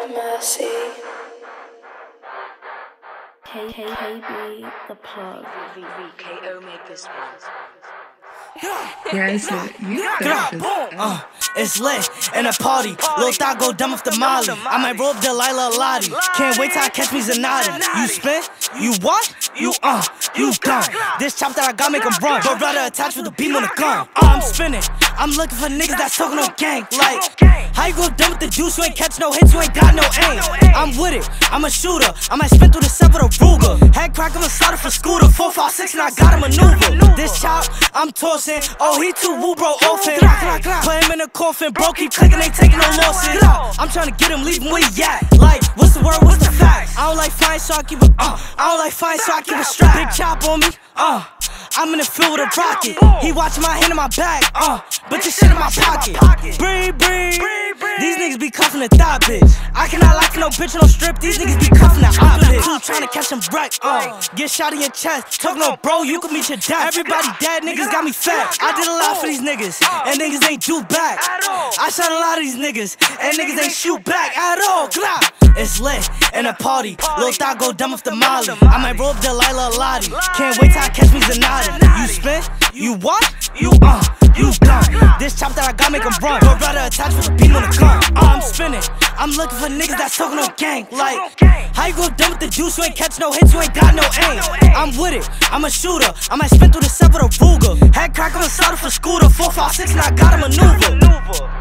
Mercy. KB the plug. KO made this one. Yeah, it's lit. You got this. It's lit in a party. Lil Thot go dumb off the molly. I might roll up Delilah Lottie. Can't wait till I catch me Zanati. You spin? You what? You gone. This chop that I got make 'em run. But rather attached with a beam on the gun. I'm spinning. I'm looking for niggas that's talking on gang. Like, how you go dumb with the juice? You ain't catch no hits, you ain't got no aim. I'm with it, I'm a shooter. I might spin through the set with a Ruger. Head crack, I'm a slaughter for scooter. 4, 5, 6, and I got a maneuver. This chop, I'm tossing. Oh, he too woo, bro, orphan. Put him in a coffin, bro, keep clicking, ain't taking no losses. I'm trying to get him, leave him where he at. Like, what's the word, what's the fact? I don't like fine, so I keep it, I don't like fine, so I keep it strapped. Big chop on me, I'm in the field with a rocket. He watching my hand in my bag, but this shit in my pocket. Breathe, breathe. These niggas be cuffing the thought, bitch. I cannot like no bitch no strip. These niggas be cuffing the op, bitch. Two trying to catch him wreck, get shot in your chest. Talking no bro, you can meet your death. Everybody dead, niggas got me fat. I did a lot for these niggas, and niggas ain't do back. I shot a lot of these niggas, and niggas ain't shoot back at all. It's lit in a party. Lil Thot go dumb off the molly. I might roll up Delilah Lottie. Can't wait till I catch me Zanati. You spin? You what? You gone. This chop that I got make 'em run. But rather attached with a beam on the gun. I'm spinning. I'm looking for niggas that's talking on gang. Like, how you go dumb with the juice? You ain't catch no hits, you ain't got no aim. I'm with it, I'm a shooter. I might spin through the set with a Ruger. Head crack, I'm a slaughter for scooter. 4, 5, 6, and I got a maneuver.